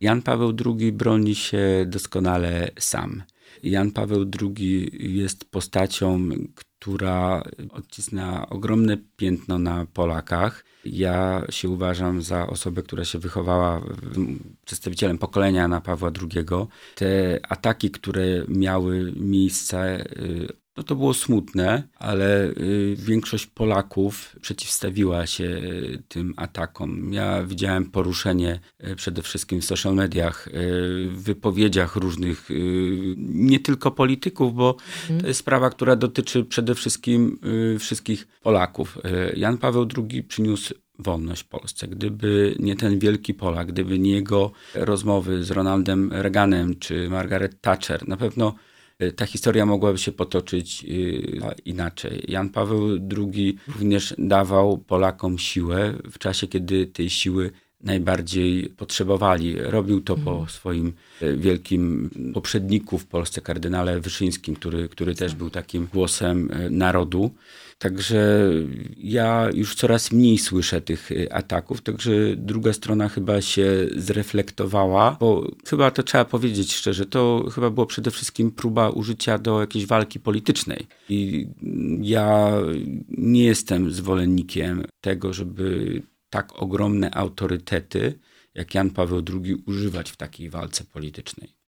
Jan Paweł II broni się doskonale sam. Jan Paweł II jest postacią, która odcisnęła ogromne piętno na Polakach. Ja się uważam za osobę, która się wychowała przedstawicielem pokolenia Jana Pawła II. Te ataki, które miały miejsce, no to było smutne, ale większość Polaków przeciwstawiła się tym atakom. Ja widziałem poruszenie przede wszystkim w social mediach, w wypowiedziach różnych, nie tylko polityków, bo to jest sprawa, która dotyczy przede wszystkim wszystkich Polaków. Jan Paweł II przyniósł wolność Polsce. Gdyby nie ten wielki Polak, gdyby nie jego rozmowy z Ronaldem Reaganem czy Margaret Thatcher, na pewno ta historia mogłaby się potoczyć inaczej. Jan Paweł II również dawał Polakom siłę w czasie, kiedy tej siły najbardziej potrzebowali. Robił to po swoim wielkim poprzedniku w Polsce, kardynale Wyszyńskim, który też był takim głosem narodu. Także ja już coraz mniej słyszę tych ataków, także druga strona chyba się zreflektowała, bo chyba to trzeba powiedzieć szczerze, to chyba było przede wszystkim próba użycia do jakiejś walki politycznej. I ja nie jestem zwolennikiem tego, żeby tak ogromne autorytety jak Jan Paweł II używać w takiej walce politycznej.